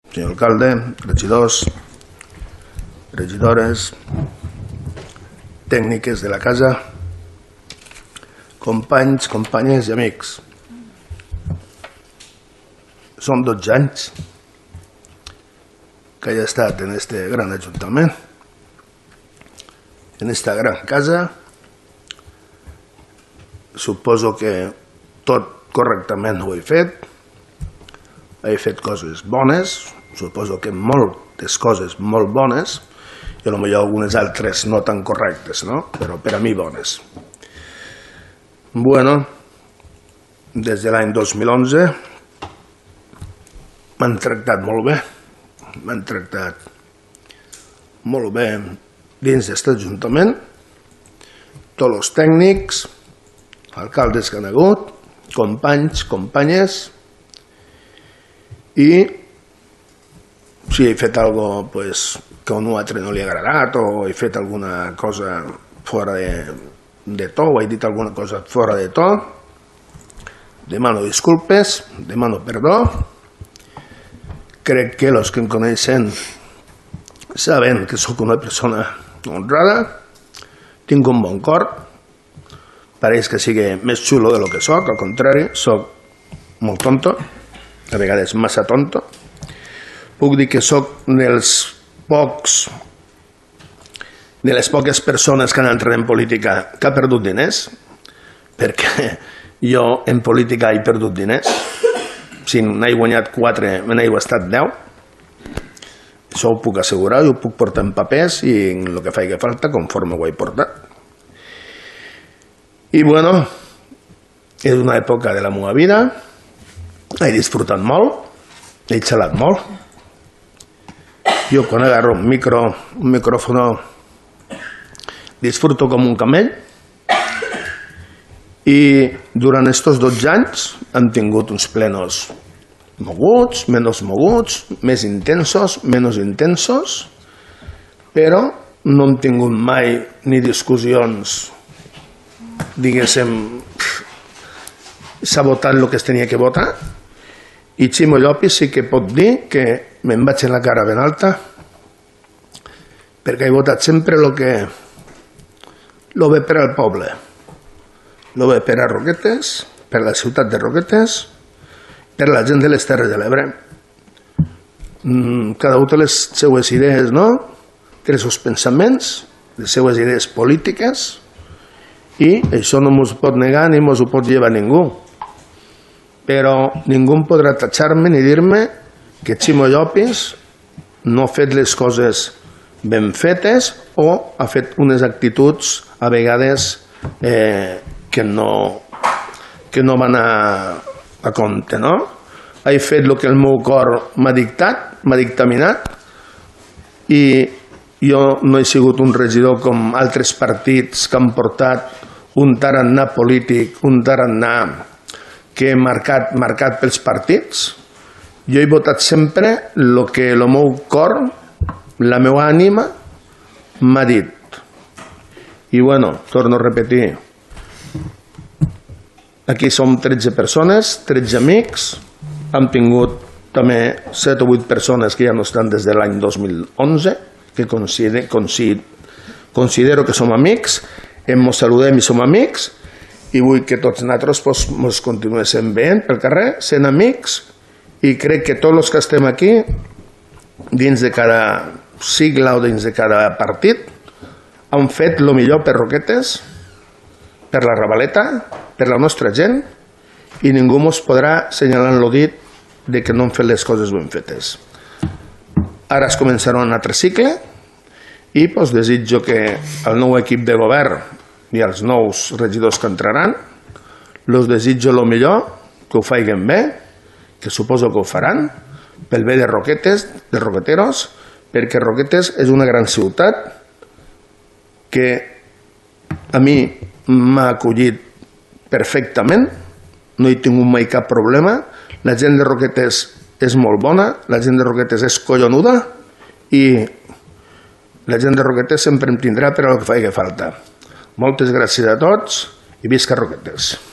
senyor alcalde, regidors, regidores, tècniques de la casa, companys, companyes i amics. Són 12 anys que he estat en este gran ajuntament, en esta gran casa. Suposo que tot correctament ho he fet. He fet coses bones, suposo que moltes coses molt bones, i potser algunes altres no tan correctes, no? Però per a mi bones. Bueno, des de l'any 2011 m'han tractat molt bé. M'han tractat molt bé dins d'aquest ajuntament. Tots els tècnics, alcaldes que han hagut, companys, companyes, i si he fet alguna cosa que a un altre no li ha agradat o he fet alguna cosa fora de to o he dit alguna cosa fora de to, demano disculpes, demano perdó. Crec que els que em coneixen saben que sóc una persona honrada, tinc un bon cor, pareix que sigui més xulo de lo que sóc, al contrari, sóc molt tonto, a vegades massa tonto. Puc dir que sóc de les poques persones que han entrat en política que ha perdut diners, perquè jo en política he perdut diners. Si n'he guanyat 4, me n'he gastat 10. Això ho puc assegurar, ho puc portar en papers i en el que faci falta, conforme ho he portat. I bueno, és una època de la meva vida. He disfrutat molt, he xalat molt. Jo quan agarro un micròfon, disfruto com un camell. I durant aquests 12 anys hem tingut uns plenos moguts, menys moguts, més intensos, menys intensos, però no hem tingut mai ni discussions, diguéssim, s'ha votat el que es tenia que votar. I Ximo Llopis sí que pot dir que me'n vaig en la cara ben alta, perquè he votat sempre el bé per al poble, el bé per a Roquetes, per la ciutat de Roquetes, per la gent de les Terres de l'Ebre. Cada un té les seues idees, no? Té els seus pensaments, les seues idees polítiques, i això no mos pot negar ni mos ho pot llevar ningú. Però ningú podrà tatxar-me ni dir-me que Ximo Llopis no ha fet les coses ben fetes o ha fet unes actituds a vegades que no van a compte, no? He fet el que el meu cor m'ha dictat, m'ha dictaminat, i jo no he sigut un regidor com altres partits que han portat un tarannà polític, un tarannà que he marcat pels partits. Jo he votat sempre el que el meu cor, la meva ànima, m'ha dit. I bueno, torno a repetir, aquí som 13 persones, 13 amics, hem tingut també 7 o 8 persones que ja no estan des de l'any 2011, que considero que som amics, ens saludem i som amics, i vull que tots nosaltres ens continuem veient pel carrer, sent amics, i crec que tots els que estem aquí, dins de cada sigla o dins de cada partit, han fet el millor per Roquetes, per la Ravaleta, per la nostra gent, i ningú ens podrà assenyalar el dit de que no hem fet les coses ben fetes. Ara es començarà un altre cicle, i desitjo que el nou equip de govern i els nous regidors que entraran, els desitjo el millor, que ho facin bé, que suposo que ho faran, pel bé de Roquetes, de roqueteros, perquè Roquetes és una gran ciutat que a mi m'ha acollit perfectament, no he tingut mai cap problema, la gent de Roquetes és molt bona, la gent de Roquetes és collonuda, i la gent de Roquetes sempre em tindrà per al que faci falta. Moltes gràcies a tots i visca Roquetes.